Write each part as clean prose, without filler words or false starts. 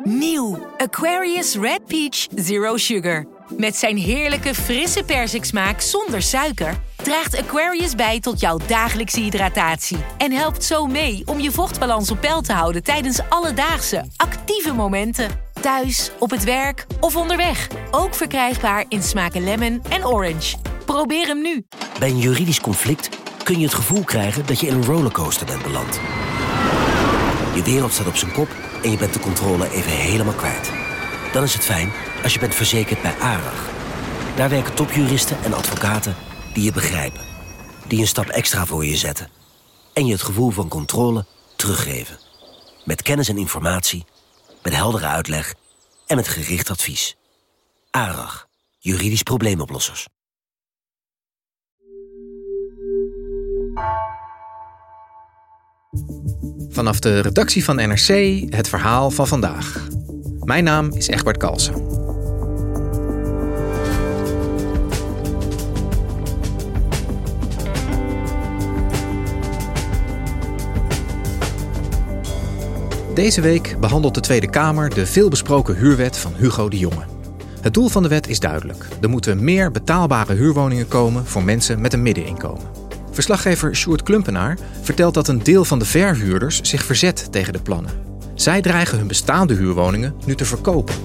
Nieuw Aquarius Red Peach Zero Sugar. Met zijn heerlijke frisse persiksmaak zonder suiker draagt Aquarius bij tot jouw dagelijkse hydratatie. En helpt zo mee om je vochtbalans op peil te houden tijdens alledaagse, actieve momenten. Thuis, op het werk of onderweg. Ook verkrijgbaar in smaken lemon en orange. Probeer hem nu. Bij een juridisch conflict kun je het gevoel krijgen dat je in een rollercoaster bent beland. Je wereld staat op zijn kop en je bent de controle even helemaal kwijt. Dan is het fijn als je bent verzekerd bij ARAG. Daar werken topjuristen en advocaten die je begrijpen. Die een stap extra voor je zetten. En je het gevoel van controle teruggeven. Met kennis en informatie, met heldere uitleg en met gericht advies. ARAG, juridisch probleemoplossers. Vanaf de redactie van NRC het verhaal van vandaag. Mijn naam is Egbert Kalsen. Deze week behandelt de Tweede Kamer de veelbesproken huurwet van Hugo de Jonge. Het doel van de wet is duidelijk. Er moeten meer betaalbare huurwoningen komen voor mensen met een middeninkomen. Verslaggever Sjoerd Klumpenaar vertelt dat een deel van de verhuurders zich verzet tegen de plannen. Zij dreigen hun bestaande huurwoningen nu te verkopen.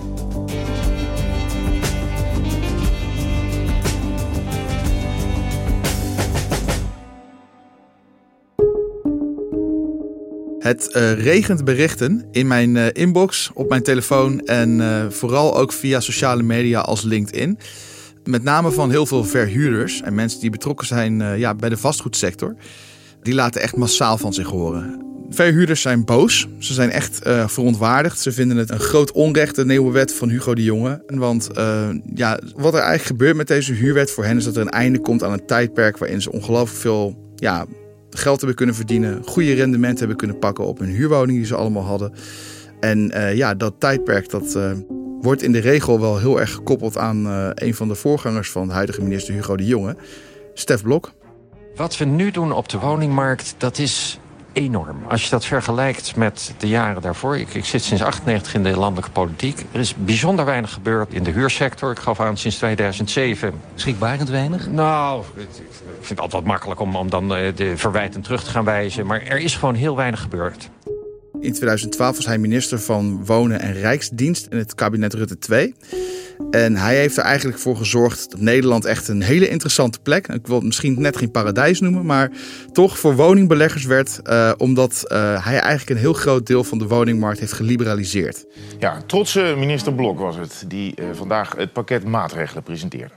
Het regent berichten in mijn inbox, op mijn telefoon en vooral ook via sociale media als LinkedIn. Met name van heel veel verhuurders en mensen die betrokken zijn bij de vastgoedsector. Die laten echt massaal van zich horen. Verhuurders zijn boos. Ze zijn echt verontwaardigd. Ze vinden het een groot onrecht, de nieuwe wet van Hugo de Jonge. Want wat er eigenlijk gebeurt met deze huurwet voor hen is dat er een einde komt aan een tijdperk waarin ze ongelooflijk veel geld hebben kunnen verdienen. Goede rendementen hebben kunnen pakken op hun huurwoning die ze allemaal hadden. En dat tijdperk wordt in de regel wel heel erg gekoppeld aan een van de voorgangers van de huidige minister Hugo de Jonge, Stef Blok. Wat we nu doen op de woningmarkt, dat is enorm. Als je dat vergelijkt met de jaren daarvoor. Ik zit sinds 1998 in de landelijke politiek. Er is bijzonder weinig gebeurd in de huursector. Ik gaf aan sinds 2007. Schrikbarend weinig? Nou, ik vind het altijd makkelijk om dan de verwijten terug te gaan wijzen. Maar er is gewoon heel weinig gebeurd. In 2012 was hij minister van Wonen en Rijksdienst in het kabinet Rutte 2. En hij heeft er eigenlijk voor gezorgd dat Nederland echt een hele interessante plek, ik wil het misschien net geen paradijs noemen, maar toch voor woningbeleggers werd, omdat hij eigenlijk een heel groot deel van de woningmarkt heeft geliberaliseerd. Ja, trotse minister Blok was het die vandaag het pakket maatregelen presenteerde.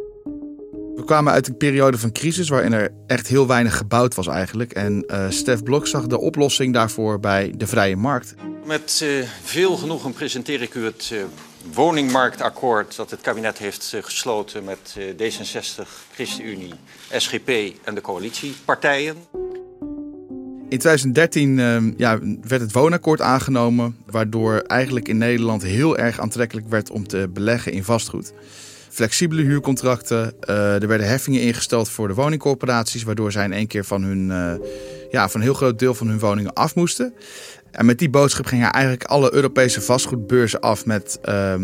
We kwamen uit een periode van crisis waarin er echt heel weinig gebouwd was eigenlijk. En Stef Blok zag de oplossing daarvoor bij de vrije markt. Met veel genoegen presenteer ik u het woningmarktakkoord dat het kabinet heeft gesloten met D66, ChristenUnie, SGP en de coalitiepartijen. In 2013 werd het woonakkoord aangenomen, waardoor eigenlijk in Nederland heel erg aantrekkelijk werd om te beleggen in vastgoed. Flexibele huurcontracten, er werden heffingen ingesteld voor de woningcorporaties, waardoor zij in één keer van een heel groot deel van hun woningen af moesten. En met die boodschap gingen eigenlijk alle Europese vastgoedbeurzen af met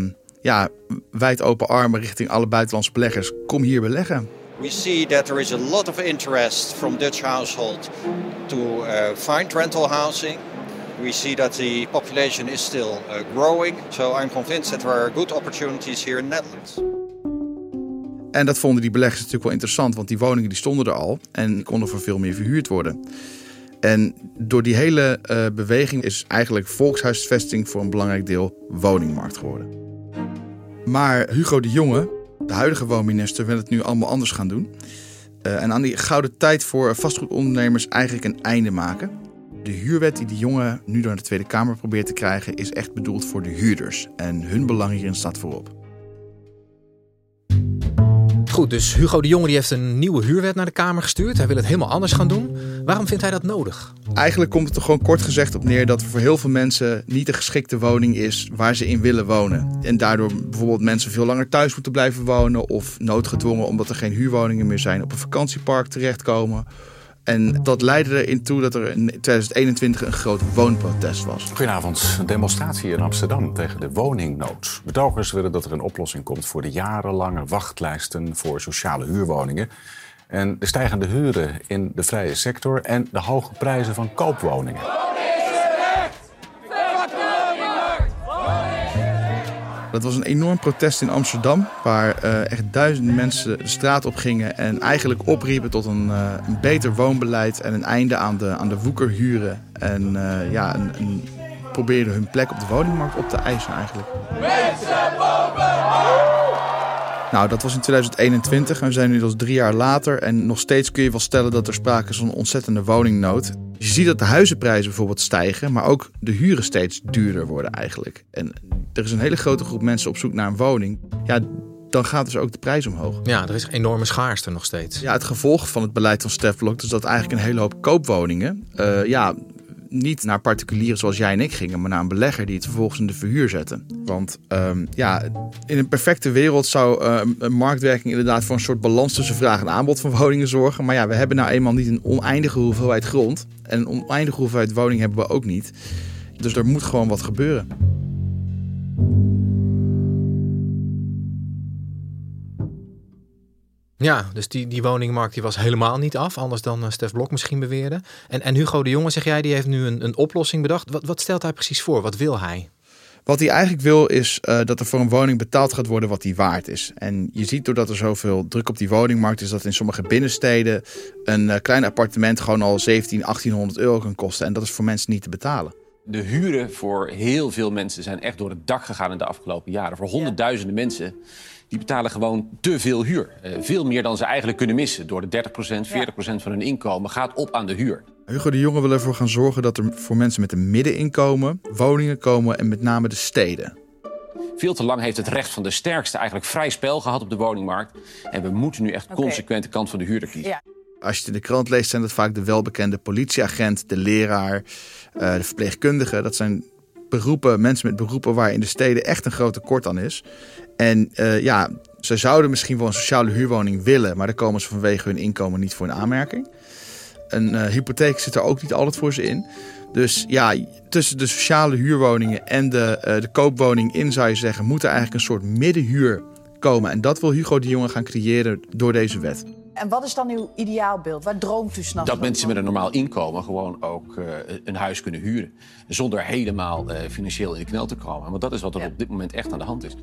wijd open armen richting alle buitenlandse beleggers. Kom hier beleggen. We see that there is a lot of interest from Dutch households to find rental housing. We see that the population is still growing. So I'm convinced that there are good opportunities here in the Netherlands. En dat vonden die beleggers natuurlijk wel interessant, want die woningen die stonden er al en konden voor veel meer verhuurd worden. En door die hele beweging is eigenlijk volkshuisvesting voor een belangrijk deel woningmarkt geworden. Maar Hugo de Jonge, de huidige woonminister, wil het nu allemaal anders gaan doen. En aan die gouden tijd voor vastgoedondernemers eigenlijk een einde maken. De huurwet die de Jonge nu door de Tweede Kamer probeert te krijgen is echt bedoeld voor de huurders. En hun belang hierin staat voorop. Goed, dus Hugo de Jonge die heeft een nieuwe huurwet naar de Kamer gestuurd. Hij wil het helemaal anders gaan doen. Waarom vindt hij dat nodig? Eigenlijk komt het er gewoon kort gezegd op neer dat er voor heel veel mensen niet de geschikte woning is waar ze in willen wonen. En daardoor bijvoorbeeld mensen veel langer thuis moeten blijven wonen of noodgedwongen omdat er geen huurwoningen meer zijn op een vakantiepark terechtkomen. En dat leidde erin toe dat er in 2021 een groot woonprotest was. Goedenavond. Een demonstratie in Amsterdam tegen de woningnood. Betogers willen dat er een oplossing komt voor de jarenlange wachtlijsten voor sociale huurwoningen. En de stijgende huren in de vrije sector en de hoge prijzen van koopwoningen. Dat was een enorm protest in Amsterdam, waar echt duizenden mensen de straat op gingen en eigenlijk opriepen tot een beter woonbeleid en een einde aan de woekerhuren. En probeerden hun plek op de woningmarkt op te eisen eigenlijk. Nou, dat was in 2021 en we zijn nu dus 3 jaar later en nog steeds kun je wel stellen dat er sprake is van een ontzettende woningnood. Je ziet dat de huizenprijzen bijvoorbeeld stijgen, maar ook de huren steeds duurder worden eigenlijk. En er is een hele grote groep mensen op zoek naar een woning. Ja, dan gaat dus ook de prijs omhoog. Ja, er is enorme schaarste nog steeds. Ja, het gevolg van het beleid van Stef Blok is dat eigenlijk een hele hoop koopwoningen niet naar particulieren zoals jij en ik gingen, maar naar een belegger die het vervolgens in de verhuur zette. Want in een perfecte wereld zou een marktwerking inderdaad voor een soort balans tussen vraag en aanbod van woningen zorgen. Maar ja, we hebben nou eenmaal niet een oneindige hoeveelheid grond. En een oneindige hoeveelheid woning hebben we ook niet. Dus er moet gewoon wat gebeuren. Ja, dus die woningmarkt die was helemaal niet af. Anders dan Stef Blok misschien beweerde. En Hugo de Jonge, zeg jij, die heeft nu een oplossing bedacht. Wat stelt hij precies voor? Wat wil hij? Wat hij eigenlijk wil is dat er voor een woning betaald gaat worden wat die waard is. En je ziet doordat er zoveel druk op die woningmarkt is dat in sommige binnensteden een klein appartement gewoon al 1800 euro kan kosten. En dat is voor mensen niet te betalen. De huren voor heel veel mensen zijn echt door het dak gegaan in de afgelopen jaren. Voor honderdduizenden mensen die betalen gewoon te veel huur. Veel meer dan ze eigenlijk kunnen missen. Door de 30%, 40% van hun inkomen gaat op aan de huur. Hugo de Jonge wil ervoor gaan zorgen dat er voor mensen met een middeninkomen woningen komen en met name de steden. Veel te lang heeft het recht van de sterkste eigenlijk vrij spel gehad op de woningmarkt. En we moeten nu echt consequent de kant van de huurder kiezen. Ja. Als je het in de krant leest, zijn dat vaak de welbekende politieagent, de leraar, de verpleegkundige. Dat zijn mensen met beroepen waar in de steden echt een groot tekort aan is. En ze zouden misschien wel een sociale huurwoning willen, maar daar komen ze vanwege hun inkomen niet voor in aanmerking. Een hypotheek zit er ook niet altijd voor ze in. Dus ja, tussen de sociale huurwoningen en de koopwoning in zou je zeggen, moet er eigenlijk een soort middenhuur komen. En dat wil Hugo de Jonge gaan creëren door deze wet. En wat is dan uw ideaalbeeld? Waar droomt u 's nachts? Dat mensen met een normaal inkomen gewoon ook een huis kunnen huren. Zonder helemaal financieel in de knel te komen. Want dat is wat er op dit moment echt aan de hand is.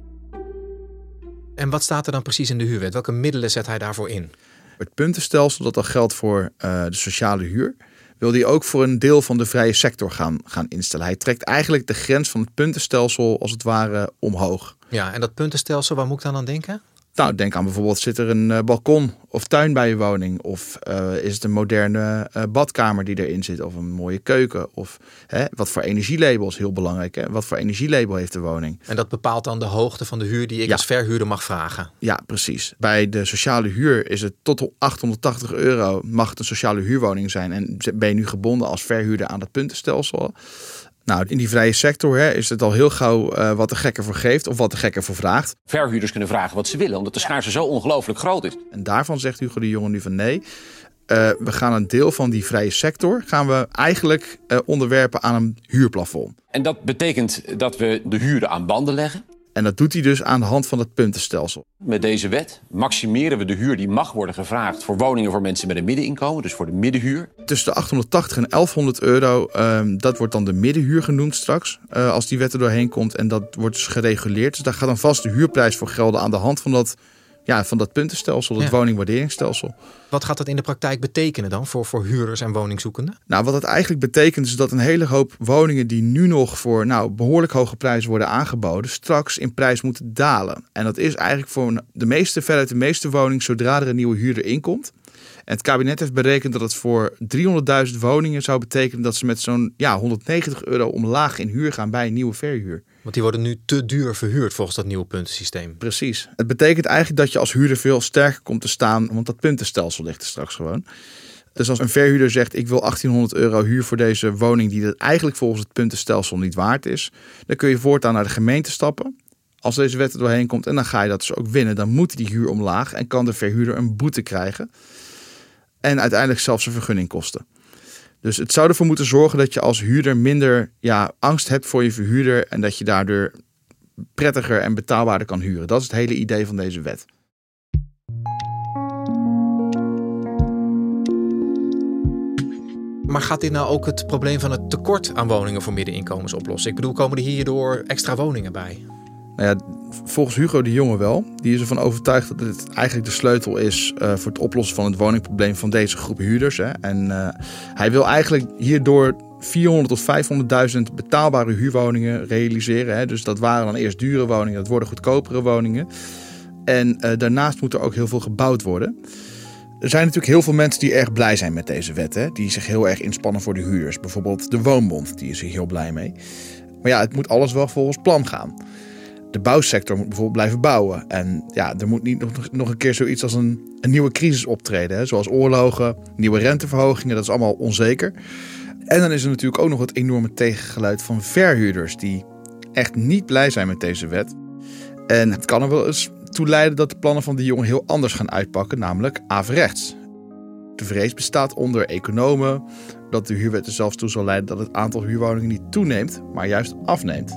En wat staat er dan precies in de huurwet? Welke middelen zet hij daarvoor in? Het puntenstelsel dat al geldt voor de sociale huur, wil hij ook voor een deel van de vrije sector gaan instellen. Hij trekt eigenlijk de grens van het puntenstelsel als het ware omhoog. Ja, en dat puntenstelsel, waar moet ik dan aan denken? Nou, denk aan bijvoorbeeld, zit er een balkon of tuin bij je woning? Of is het een moderne badkamer die erin zit? Of een mooie keuken? Of wat voor energielabel is heel belangrijk. Hè? Wat voor energielabel heeft de woning? En dat bepaalt dan de hoogte van de huur die ik als verhuurder mag vragen? Ja, precies. Bij de sociale huur is het tot 880 euro mag het een sociale huurwoning zijn. En ben je nu gebonden als verhuurder aan dat puntenstelsel? Nou, in die vrije sector is het al heel gauw wat de gekker voor geeft of wat de gekker voor vraagt. Verhuurders kunnen vragen wat ze willen, omdat de schaarste zo ongelooflijk groot is. En daarvan zegt Hugo de Jonge nu van nee. We gaan een deel van die vrije sector eigenlijk onderwerpen aan een huurplafond. En dat betekent dat we de huren aan banden leggen. En dat doet hij dus aan de hand van het puntenstelsel. Met deze wet maximeren we de huur die mag worden gevraagd voor woningen voor mensen met een middeninkomen, dus voor de middenhuur. Tussen de 880 en 1100 euro, dat wordt dan de middenhuur genoemd straks, als die wet er doorheen komt. En dat wordt dus gereguleerd. Dus daar gaat dan vast de huurprijs voor gelden aan de hand van dat puntenstelsel, dat woningwaarderingsstelsel. Wat gaat dat in de praktijk betekenen dan voor huurders en woningzoekenden? Nou, wat het eigenlijk betekent is dat een hele hoop woningen die nu nog voor behoorlijk hoge prijzen worden aangeboden, straks in prijs moeten dalen. En dat is eigenlijk voor veruit de meeste woningen zodra er een nieuwe huurder inkomt. En het kabinet heeft berekend dat het voor 300.000 woningen zou betekenen dat ze met zo'n 190 euro omlaag in huur gaan bij een nieuwe verhuur. Want die worden nu te duur verhuurd volgens dat nieuwe puntensysteem. Precies. Het betekent eigenlijk dat je als huurder veel sterker komt te staan, want dat puntenstelsel ligt er straks gewoon. Dus als een verhuurder zegt, ik wil 1800 euro huur voor deze woning die dat eigenlijk volgens het puntenstelsel niet waard is, dan kun je voortaan naar de gemeente stappen. Als deze wet er doorheen komt en dan ga je dat dus ook winnen, dan moet die huur omlaag en kan de verhuurder een boete krijgen. en uiteindelijk zelfs een vergunning kosten. Dus het zou ervoor moeten zorgen dat je als huurder minder angst hebt voor je verhuurder en dat je daardoor prettiger en betaalbaarder kan huren. Dat is het hele idee van deze wet. Maar gaat dit nou ook het probleem van het tekort aan woningen voor middeninkomens oplossen? Ik bedoel, komen er hierdoor extra woningen bij? Nou ja, volgens Hugo de Jonge wel. Die is ervan overtuigd dat dit eigenlijk de sleutel is voor het oplossen van het woningprobleem van deze groep huurders. Hè. En hij wil eigenlijk hierdoor 400.000 tot 500.000 betaalbare huurwoningen realiseren. Hè. Dus dat waren dan eerst dure woningen, dat worden goedkopere woningen. En daarnaast moet er ook heel veel gebouwd worden. Er zijn natuurlijk heel veel mensen die erg blij zijn met deze wet. Hè? Die zich heel erg inspannen voor de huurders. Bijvoorbeeld de Woonbond, die is hier heel blij mee. Maar ja, het moet alles wel volgens plan gaan. De bouwsector moet bijvoorbeeld blijven bouwen. En ja, er moet niet nog een keer zoiets als een nieuwe crisis optreden. Hè? Zoals oorlogen, nieuwe renteverhogingen, dat is allemaal onzeker. En dan is er natuurlijk ook nog het enorme tegengeluid van verhuurders die echt niet blij zijn met deze wet. En het kan er wel eens toe leiden dat de plannen van de jongen heel anders gaan uitpakken, namelijk averechts. De vrees bestaat onder economen dat de huurwet er zelfs toe zal leiden dat het aantal huurwoningen niet toeneemt, maar juist afneemt.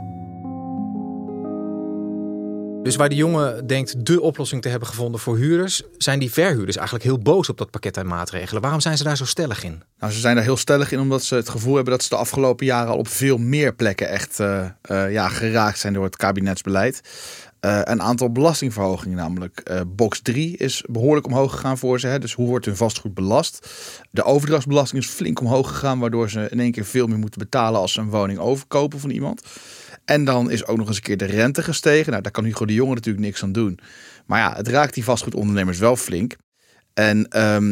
Dus waar de jongen denkt de oplossing te hebben gevonden voor huurders, zijn die verhuurders eigenlijk heel boos op dat pakket aan maatregelen. Waarom zijn ze daar zo stellig in? Nou, ze zijn daar heel stellig in omdat ze het gevoel hebben dat ze de afgelopen jaren al op veel meer plekken echt geraakt zijn door het kabinetsbeleid. Een aantal belastingverhogingen namelijk. Box 3 is behoorlijk omhoog gegaan voor ze. Hè? Dus hoe wordt hun vastgoed belast? De overdrachtsbelasting is flink omhoog gegaan, waardoor ze in één keer veel meer moeten betalen als ze een woning overkopen van iemand. En dan is ook nog eens een keer de rente gestegen. Nou, daar kan Hugo de Jonge natuurlijk niks aan doen. Maar ja, het raakt die vastgoedondernemers wel flink. En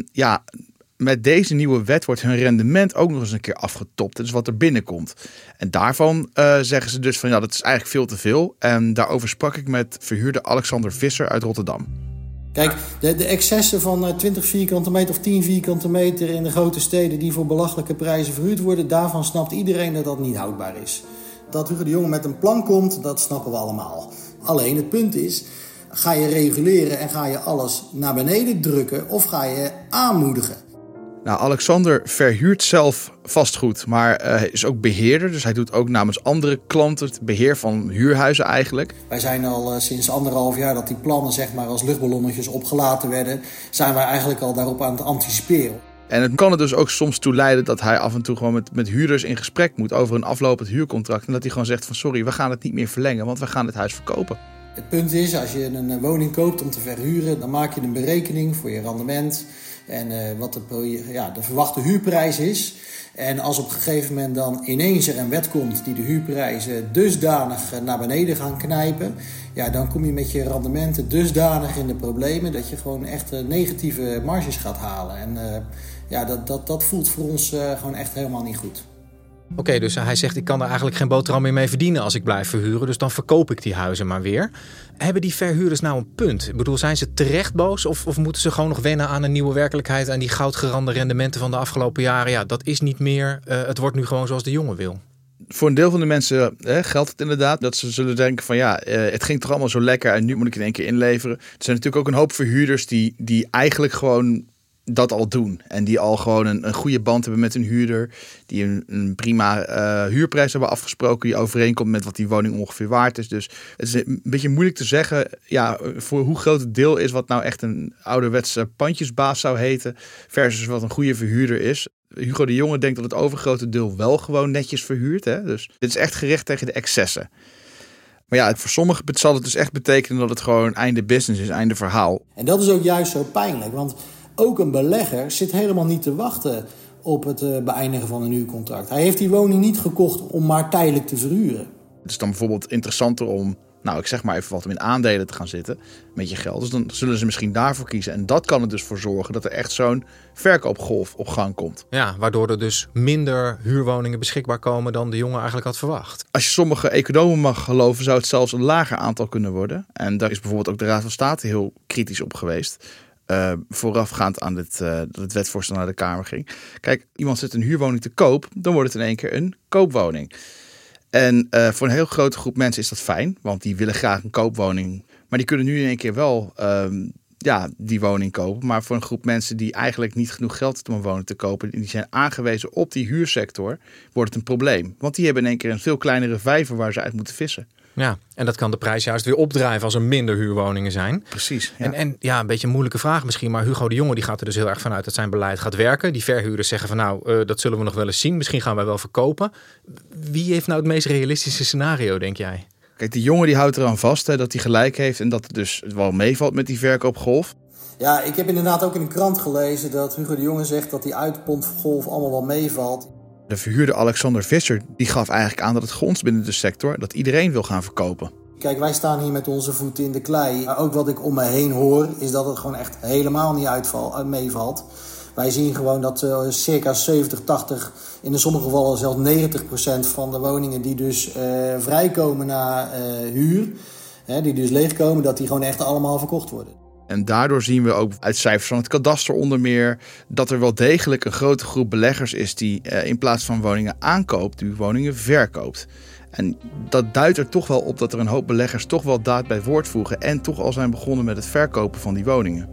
met deze nieuwe wet wordt hun rendement ook nog eens een keer afgetopt. Dat is wat er binnenkomt. En daarvan zeggen ze dus van dat is eigenlijk veel te veel. En daarover sprak ik met verhuurder Alexander Visser uit Rotterdam. Kijk, de excessen van 20 vierkante meter of 10 vierkante meter in de grote steden die voor belachelijke prijzen verhuurd worden, daarvan snapt iedereen dat dat niet houdbaar is. Dat Hugo de Jonge met een plan komt, dat snappen we allemaal. Alleen het punt is, ga je reguleren en ga je alles naar beneden drukken of ga je aanmoedigen? Nou, Alexander verhuurt zelf vastgoed, maar is ook beheerder. Dus hij doet ook namens andere klanten het beheer van huurhuizen eigenlijk. Wij zijn al sinds 1,5 jaar dat die plannen zeg maar als luchtballonnetjes opgelaten werden, zijn wij eigenlijk al daarop aan het anticiperen. En het kan er dus ook soms toe leiden dat hij af en toe gewoon met huurders in gesprek moet over een aflopend huurcontract. En dat hij gewoon zegt van sorry, we gaan het niet meer verlengen, want we gaan het huis verkopen. Het punt is, als je een woning koopt om te verhuren, dan maak je een berekening voor je rendement en wat de verwachte huurprijs is. En als op een gegeven moment dan ineens er een wet komt die de huurprijzen dusdanig naar beneden gaan knijpen, ja, dan kom je met je rendementen dusdanig in de problemen dat je gewoon echt negatieve marges gaat halen. En dat voelt voor ons gewoon echt helemaal niet goed. Oké, dus hij zegt ik kan er eigenlijk geen boterham meer mee verdienen als ik blijf verhuren. Dus dan verkoop ik die huizen maar weer. Hebben die verhuurders nou een punt? Ik bedoel, zijn ze terecht boos of moeten ze gewoon nog wennen aan een nieuwe werkelijkheid? En die goudgerande rendementen van de afgelopen jaren, ja, dat is niet meer. Het wordt nu gewoon zoals de jongen wil. Voor een deel van de mensen geldt het inderdaad dat ze zullen denken van het ging toch allemaal zo lekker en nu moet ik in één keer inleveren. Er zijn natuurlijk ook een hoop verhuurders die eigenlijk gewoon dat al doen. En die al gewoon een goede band hebben met een huurder. Die een prima huurprijs hebben afgesproken. Die overeenkomt met wat die woning ongeveer waard is. Dus het is een beetje moeilijk te zeggen voor hoe groot het deel is wat nou echt een ouderwetse pandjesbaas zou heten. Versus wat een goede verhuurder is. Hugo de Jonge denkt dat het overgrote deel wel gewoon netjes verhuurt. Hè? Dus dit is echt gericht tegen de excessen. Maar ja, voor sommigen zal het dus echt betekenen dat het gewoon einde business is, einde verhaal. En dat is ook juist zo pijnlijk, want ook een belegger zit helemaal niet te wachten op het beëindigen van een huurcontract. Hij heeft die woning niet gekocht om maar tijdelijk te verhuren. Het is dan bijvoorbeeld interessanter om, ik zeg maar even wat, om in aandelen te gaan zitten met je geld. Dus dan zullen ze misschien daarvoor kiezen. En dat kan er dus voor zorgen dat er echt zo'n verkoopgolf op gang komt. Ja, waardoor er dus minder huurwoningen beschikbaar komen dan de jongen eigenlijk had verwacht. Als je sommige economen mag geloven, zou het zelfs een lager aantal kunnen worden. En daar is bijvoorbeeld ook de Raad van State heel kritisch op geweest. Voorafgaand aan het wetvoorstel naar de Kamer ging. Kijk, iemand zet een huurwoning te koop, dan wordt het in één keer een koopwoning. En voor een heel grote groep mensen is dat fijn, want die willen graag een koopwoning. Maar die kunnen nu in één keer wel die woning kopen. Maar voor een groep mensen die eigenlijk niet genoeg geld hebben om een woning te kopen, die zijn aangewezen op die huursector, wordt het een probleem. Want die hebben in één keer een veel kleinere vijver waar ze uit moeten vissen. Ja, en dat kan de prijs juist weer opdrijven als er minder huurwoningen zijn. Precies. Ja. En een beetje een moeilijke vraag misschien, maar Hugo de Jonge die gaat er dus heel erg vanuit dat zijn beleid gaat werken. Die verhuurders zeggen van dat zullen we nog wel eens zien. Misschien gaan wij wel verkopen. Wie heeft nou het meest realistische scenario, denk jij? Kijk, die jongen die houdt eraan vast dat hij gelijk heeft en dat het dus wel meevalt met die verkoopgolf. Ja, ik heb inderdaad ook in de krant gelezen dat Hugo de Jonge zegt dat die uitpontgolf allemaal wel meevalt. De verhuurder Alexander Visser die gaf eigenlijk aan dat het grondt binnen de sector, dat iedereen wil gaan verkopen. Kijk, wij staan hier met onze voeten in de klei. Maar ook wat ik om me heen hoor, is dat het gewoon echt helemaal niet meevalt. Wij zien gewoon dat circa 70, 80, in sommige gevallen zelfs 90% van de woningen die dus vrijkomen na huur, die dus leegkomen, dat die gewoon echt allemaal verkocht worden. En daardoor zien we ook uit cijfers van het kadaster onder meer dat er wel degelijk een grote groep beleggers is die in plaats van woningen aankoopt, die woningen verkoopt. En dat duidt er toch wel op dat er een hoop beleggers toch wel daad bij woord voegen en toch al zijn begonnen met het verkopen van die woningen.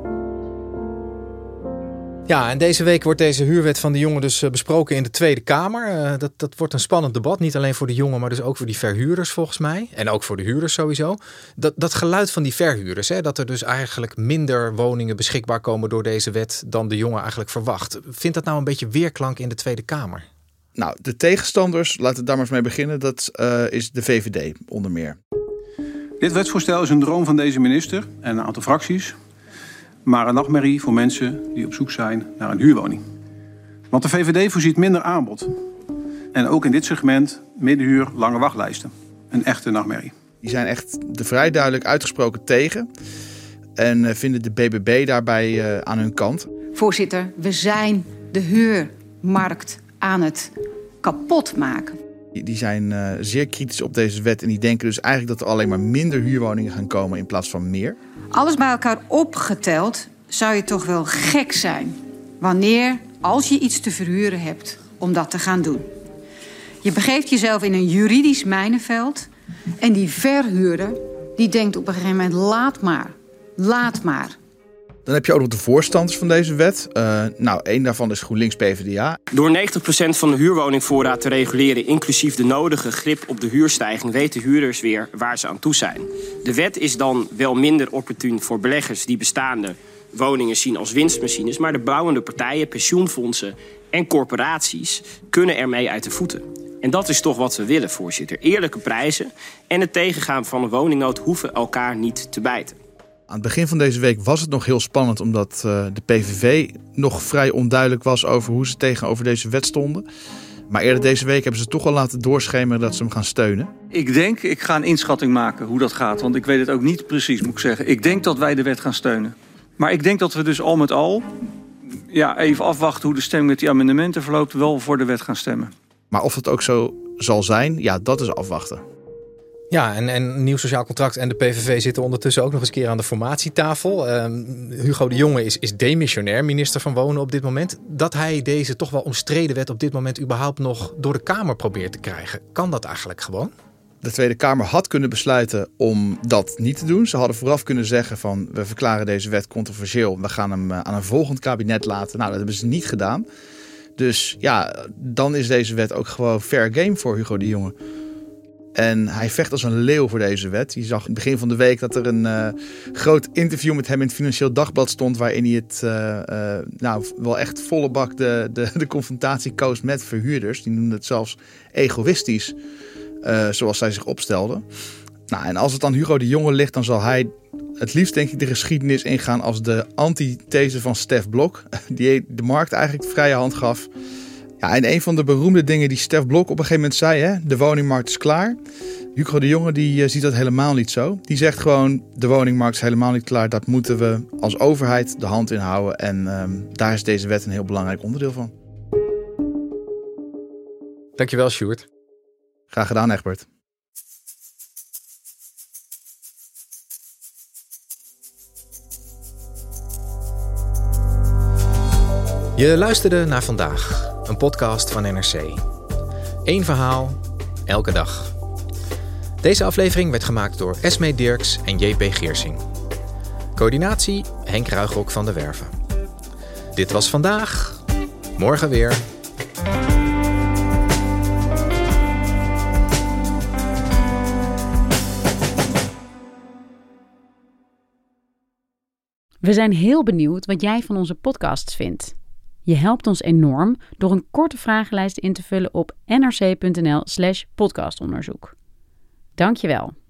Ja, en deze week wordt deze huurwet van de Jonge dus besproken in de Tweede Kamer. Dat wordt een spannend debat, niet alleen voor de Jonge, maar dus ook voor die verhuurders volgens mij. En ook voor de huurders sowieso. Dat geluid van die verhuurders, dat er dus eigenlijk minder woningen beschikbaar komen door deze wet dan de Jonge eigenlijk verwacht. Vindt dat nou een beetje weerklank in de Tweede Kamer? Nou, de tegenstanders, laten we daar maar eens mee beginnen, dat is de VVD onder meer. Dit wetsvoorstel is een droom van deze minister en een aantal fracties, maar een nachtmerrie voor mensen die op zoek zijn naar een huurwoning. Want de VVD voorziet minder aanbod. En ook in dit segment middenhuur lange wachtlijsten. Een echte nachtmerrie. Die zijn echt vrij duidelijk uitgesproken tegen en vinden de BBB daarbij aan hun kant. Voorzitter, we zijn de huurmarkt aan het kapot maken. Die zijn zeer kritisch op deze wet en die denken dus eigenlijk dat er alleen maar minder huurwoningen gaan komen in plaats van meer. Alles bij elkaar opgeteld zou je toch wel gek zijn als je iets te verhuren hebt om dat te gaan doen. Je begeeft jezelf in een juridisch mijnenveld en die verhuurder die denkt op een gegeven moment laat maar. Dan heb je ook nog de voorstanders van deze wet. Één daarvan is GroenLinks PvdA. Door 90% van de huurwoningvoorraad te reguleren, inclusief de nodige grip op de huurstijging, weten huurders weer waar ze aan toe zijn. De wet is dan wel minder opportun voor beleggers die bestaande woningen zien als winstmachines, maar de bouwende partijen, pensioenfondsen en corporaties kunnen ermee uit de voeten. En dat is toch wat we willen, voorzitter. Eerlijke prijzen en het tegengaan van een woningnood hoeven elkaar niet te bijten. Aan het begin van deze week was het nog heel spannend omdat de PVV nog vrij onduidelijk was over hoe ze tegenover deze wet stonden. Maar eerder deze week hebben ze toch al laten doorschemeren dat ze hem gaan steunen. Ik ga een inschatting maken hoe dat gaat, want ik weet het ook niet precies, moet ik zeggen. Ik denk dat wij de wet gaan steunen. Maar ik denk dat we dus al met al, even afwachten hoe de stemming met die amendementen verloopt, wel voor de wet gaan stemmen. Maar of het ook zo zal zijn, dat is afwachten. Ja, en Nieuw Sociaal Contract en de PVV zitten ondertussen ook nog eens een keer aan de formatietafel. Hugo de Jonge is demissionair minister van Wonen op dit moment. Dat hij deze toch wel omstreden wet op dit moment überhaupt nog door de Kamer probeert te krijgen. Kan dat eigenlijk gewoon? De Tweede Kamer had kunnen besluiten om dat niet te doen. Ze hadden vooraf kunnen zeggen van we verklaren deze wet controversieel. We gaan hem aan een volgend kabinet laten. Nou, dat hebben ze niet gedaan. Dus dan is deze wet ook gewoon fair game voor Hugo de Jonge. En hij vecht als een leeuw voor deze wet. Je zag in het begin van de week dat er een groot interview met hem in het Financieel Dagblad stond, waarin hij het wel echt volle bak de confrontatie koos met verhuurders. Die noemden het zelfs egoïstisch, zoals zij zich opstelden. Nou, en als het aan Hugo de Jonge ligt, dan zal hij het liefst denk ik de geschiedenis ingaan als de antithese van Stef Blok, die de markt eigenlijk vrije hand gaf. Ja, en een van de beroemde dingen die Stef Blok op een gegeven moment zei, de woningmarkt is klaar. Hugo de Jonge die ziet dat helemaal niet zo. Die zegt gewoon, de woningmarkt is helemaal niet klaar. Dat moeten we als overheid de hand in houden. En daar is deze wet een heel belangrijk onderdeel van. Dankjewel, Sjoerd. Graag gedaan, Egbert. Je luisterde naar Vandaag, een podcast van NRC. Eén verhaal, elke dag. Deze aflevering werd gemaakt door Esmee Dirks en JP Geersing. Coördinatie Henk Ruigrok van de Werven. Dit was vandaag. Morgen weer. We zijn heel benieuwd wat jij van onze podcasts vindt. Je helpt ons enorm door een korte vragenlijst in te vullen op nrc.nl/podcastonderzoek. Dank je wel.